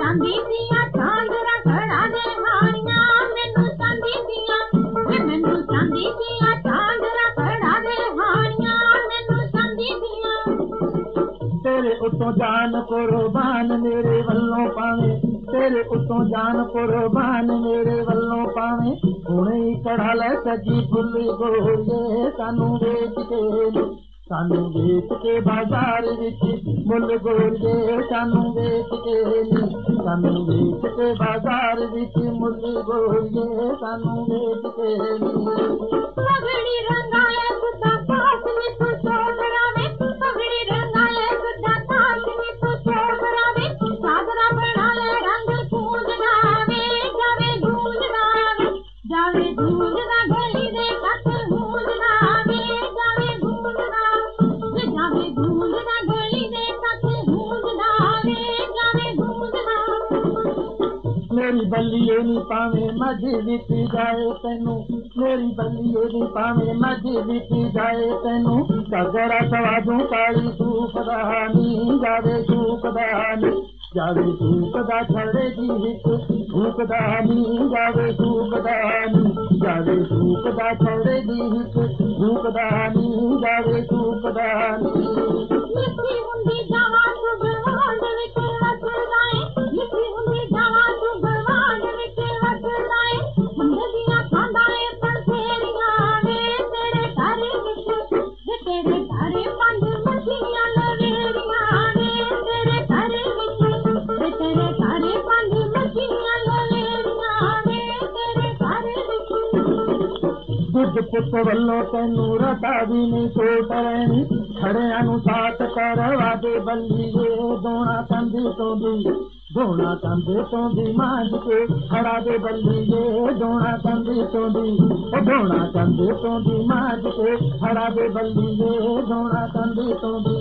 ਚਾਂਦੀ ਦੀਆਂ ਚਾਂਦਰਾ ਘੜਾ ਦੇ ਹਾਣੀਆਂ ਮੈਨੂੰ ਚਾਂਦੀ ਦੀਆਂ ਮੈਨੂੰ ਚਾਂਦੀ ਦੀਆਂ ਚਾਂਦਰਾ ਘੜਾ ਦੇ ਹਾਣੀਆਂ ਮੈਨੂੰ ਚਾਂਦੀ ਦੀਆਂ तेरे उतों जान कुर्बान मेरे वल्लों पावे तेरे उतों जान कुर्बान मेरे वल्लों पावे हुणे ही कढ़ा लै सजी फुल गोरिए सानू वेच के बाजार विच मुल गोरिए सानू वेच के बाजार विच मुल गोरिए सानू वेच के पगड़ी रंगाले सुधा पास में तू सोगरावे पगड़ी रंगाले सुधा पास में तू सोगरावे सागरा बना ले रंग गूंजनावे जावे गूंजना गली दे कट गूंजनावे जावे गूंजना गली दे कट गूंजनावे जावे गूंजना मेरी बल्लीए नी पावे मझ विच जाए तैनू मेरी बल्लीए नी पावे मझ विच जाए तैनू घगरा सवादू काली सूखदानी जावे सूखदानी छड़े दी हिक भूखदानी जावे सूखदानी छड़े दी हिक भूखदानी जावे सूखदानी लिखी हुंदी जावा तू भगवान विच वसदाए लिखी हुंदी जावा तू भगवान विच वसदाए जिंदगियां खांदाए पंसेरियां वे तेरे घर विच पंज मछलियां लवेरियां वे तेरे घर विच पंज मछलियां लवेरियां वे तेरे घर विच दुध पुत वल्लों तैनू रता भी नहीं सोट रहनी खड़ियां नू साथ करवा दे बल्लीए दोना कंधे तो दी मांझ के खड़ा दे बल्लीए दोना कंधे तो दी मांझ के खड़ा दे बल्लीए दोना कंधे तो दी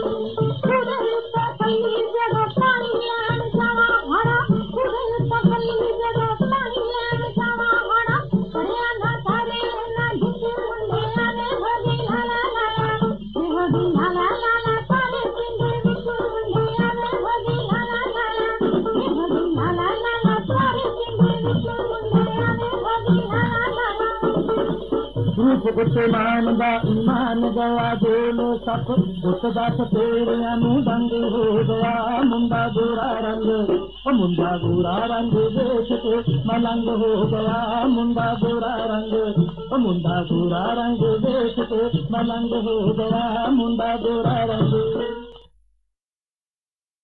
रूप उत्ते मान दा ईमान गया जोल सप उस दस तेरियां नू दंग हो गया मुंडा गोरा रंग देख के मलंग हो गया मुंडा गोरा रंग देख के मलंग हो गया मुंडा गोरा रंग